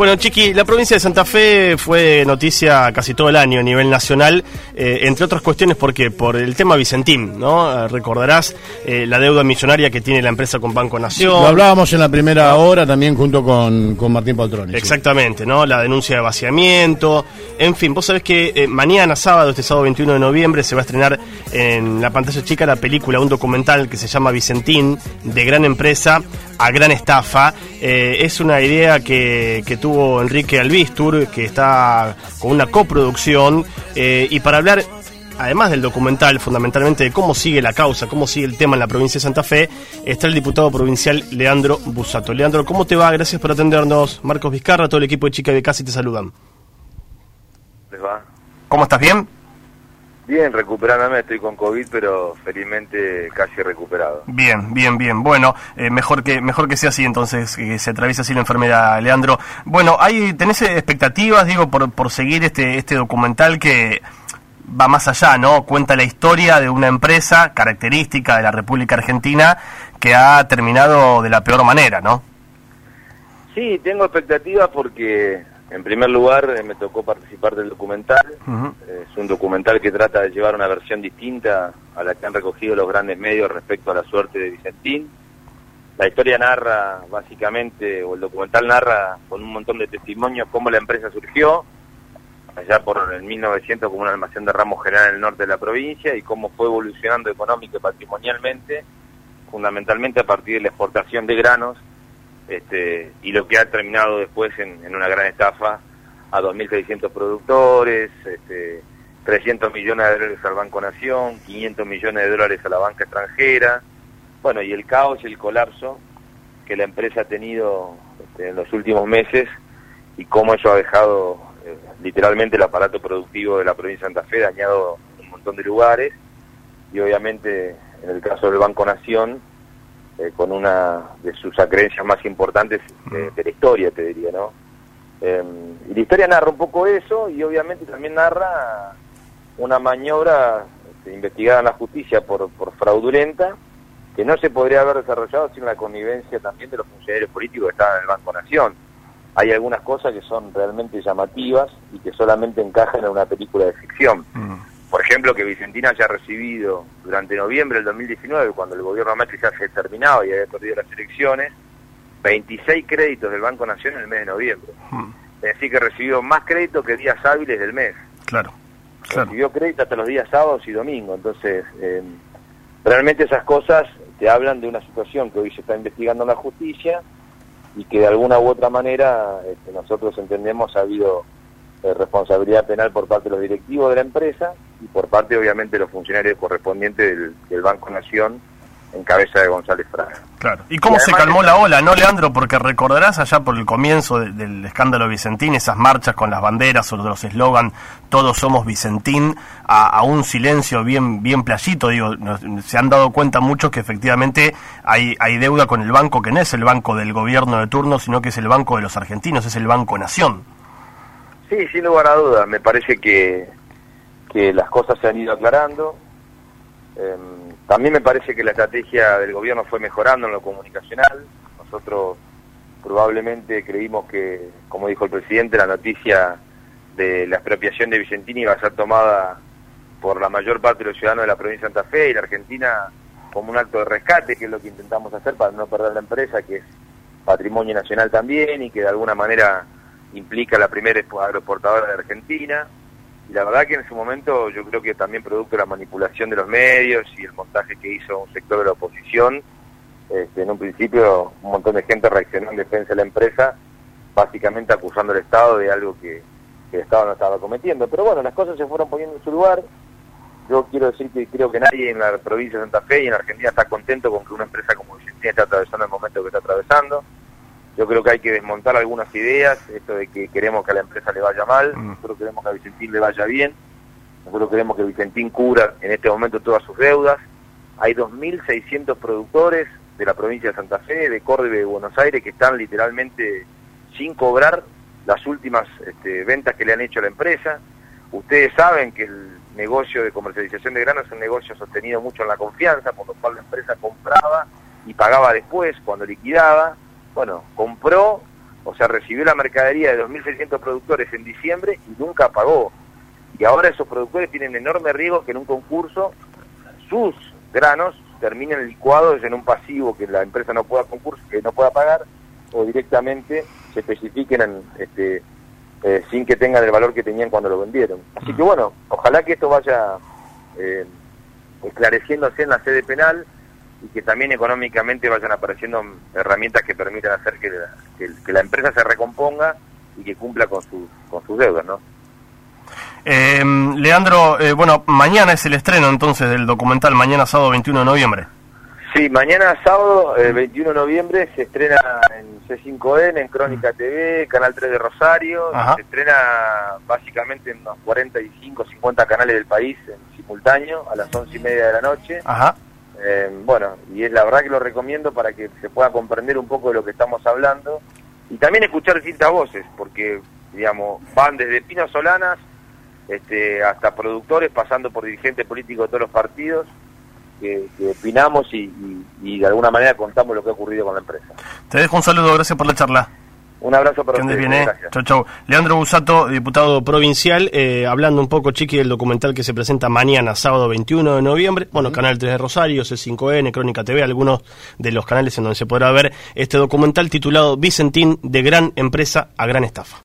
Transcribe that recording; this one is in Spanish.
Bueno, Chiqui, la provincia de Santa Fe fue noticia casi todo el año a nivel nacional, entre otras cuestiones, porque por el tema Vicentín, ¿no? Recordarás la deuda millonaria que tiene la empresa con Banco Nación. Lo hablábamos en la primera hora también junto con Martín Paltroni. Exactamente, ¿no? La denuncia de vaciamiento. En fin, vos sabés que mañana sábado, este sábado 21 de noviembre, se va a estrenar en la pantalla chica la película, un documental que se llama Vicentín, de gran empresa a gran estafa. Es una idea que tuvo Enrique Albistur, que está con una coproducción, y para hablar, además del documental, fundamentalmente de cómo sigue la causa, cómo sigue el tema en la provincia de Santa Fe, está el diputado provincial Leandro Busato. Leandro, ¿cómo te va? Gracias por atendernos. Marcos Vizcarra, todo el equipo de Chica de Casi te saludan. ¿Les va? ¿Cómo estás? ¿Bien? Bien, recuperándome, estoy con COVID, pero felizmente casi recuperado. Bien. Bueno, mejor que sea así, entonces, que se atraviese así la enfermedad, Leandro. Bueno, ¿tenés expectativas, digo, por seguir este documental que va más allá, ¿no? Cuenta la historia de una empresa característica de la República Argentina que ha terminado de la peor manera, ¿no? Sí, tengo expectativas porque, en primer lugar, me tocó participar del documental. Es un documental que trata de llevar una versión distinta a la que han recogido los grandes medios respecto a la suerte de Vicentín. La historia narra, básicamente, o el documental narra con un montón de testimonios cómo la empresa surgió, allá por el 1900 como un almacén de ramos general en el norte de la provincia, y cómo fue evolucionando económica y patrimonialmente, fundamentalmente a partir de la exportación de granos, y lo que ha terminado después en una gran estafa a 2.600 productores, 300 millones de dólares al Banco Nación, 500 millones de dólares a la banca extranjera, bueno, y el caos y el colapso que la empresa ha tenido en los últimos meses, y cómo eso ha dejado literalmente el aparato productivo de la provincia de Santa Fe dañado en un montón de lugares, y obviamente en el caso del Banco Nación, con una de sus acreencias más importantes de la historia, te diría, ¿no? Y la historia narra un poco eso, y obviamente también narra una maniobra investigada en la justicia por fraudulenta, que no se podría haber desarrollado sin la connivencia también de los funcionarios políticos que estaban en el Banco Nación. Hay algunas cosas que son realmente llamativas y que solamente encajan en una película de ficción. Por ejemplo, que Vicentín haya recibido durante noviembre del 2019, cuando el gobierno Macri ya se terminaba y había perdido las elecciones, 26 créditos del Banco Nación en el mes de noviembre. Es decir, que recibió más crédito que días hábiles del mes. Claro. Recibió crédito hasta los días sábados y domingos. Entonces, realmente esas cosas te hablan de una situación que hoy se está investigando en la justicia, y que de alguna u otra manera nosotros entendemos ha habido responsabilidad penal por parte de los directivos de la empresa y por parte obviamente de los funcionarios correspondientes del Banco Nación en cabeza de González Fraga. Claro. ¿Y cómo se calmó la ola, no, Leandro? Porque recordarás allá por el comienzo del escándalo Vicentín, esas marchas con las banderas o los eslogan "Todos somos Vicentín", a un silencio bien playito, digo, se han dado cuenta muchos que efectivamente hay deuda con el banco, que no es el banco del gobierno de turno, sino que es el banco de los argentinos, es el Banco Nación. Sí, sin lugar a dudas, me parece que las cosas se han ido aclarando. También me parece que la estrategia del gobierno fue mejorando en lo comunicacional. Nosotros probablemente creímos que, como dijo el presidente, la noticia de la expropiación de Vicentín iba a ser tomada por la mayor parte de los ciudadanos de la provincia de Santa Fe y la Argentina como un acto de rescate, que es lo que intentamos hacer para no perder la empresa, que es patrimonio nacional también y que de alguna manera implica la primera agroexportadora de Argentina. Y la verdad que en ese momento yo creo que también producto de la manipulación de los medios y el montaje que hizo un sector de la oposición, en un principio un montón de gente reaccionó en defensa de la empresa, básicamente acusando al Estado de algo que el Estado no estaba cometiendo. Pero bueno, las cosas se fueron poniendo en su lugar. Yo quiero decir que creo que nadie en la provincia de Santa Fe y en Argentina está contento con que una empresa como Vicentín esté atravesando el momento que está atravesando. Yo creo que hay que desmontar algunas ideas, esto de que queremos que a la empresa le vaya mal, nosotros queremos que a Vicentín le vaya bien, nosotros queremos que Vicentín cubra en este momento todas sus deudas. Hay 2.600 productores de la provincia de Santa Fe, de Córdoba y de Buenos Aires, que están literalmente sin cobrar las últimas ventas que le han hecho a la empresa. Ustedes saben que el negocio de comercialización de granos es un negocio sostenido mucho en la confianza, por lo cual la empresa compraba y pagaba después, cuando liquidaba. Bueno, compró O sea, recibió la mercadería de 2.600 productores en diciembre y nunca pagó. Y ahora esos productores tienen enorme riesgo que en un concurso sus granos terminen licuados en un pasivo que la empresa no pueda que no pueda pagar, o directamente se especifiquen sin que tengan el valor que tenían cuando lo vendieron. Así que bueno, ojalá que esto vaya esclareciéndose en la sede penal y que también económicamente vayan apareciendo herramientas que permitan hacer que la empresa se recomponga y que cumpla con sus deudas, ¿no? Leandro, bueno, mañana es el estreno entonces del documental, mañana sábado 21 de noviembre. Sí, mañana sábado 21 de noviembre se estrena en C5N, en Crónica TV, Canal 3 de Rosario. Ajá. Se estrena básicamente en unos 45, 50 canales del país en simultáneo a las 11:30 de la noche. Ajá. Bueno, y es la verdad que lo recomiendo para que se pueda comprender un poco de lo que estamos hablando y también escuchar distintas voces, porque, digamos, van desde Pino Solanas hasta productores, pasando por dirigentes políticos de todos los partidos, que opinamos y de alguna manera contamos lo que ha ocurrido con la empresa. Te dejo un saludo, gracias por la charla. Un abrazo para que andes ustedes. bien, Gracias. Chau, chau. Leandro Busato, diputado provincial, hablando un poco, Chiqui, del documental que se presenta mañana, sábado 21 de noviembre. Bueno, Canal 3 de Rosario, C5N, Crónica TV, algunos de los canales en donde se podrá ver este documental titulado Vicentín, de gran empresa a gran estafa.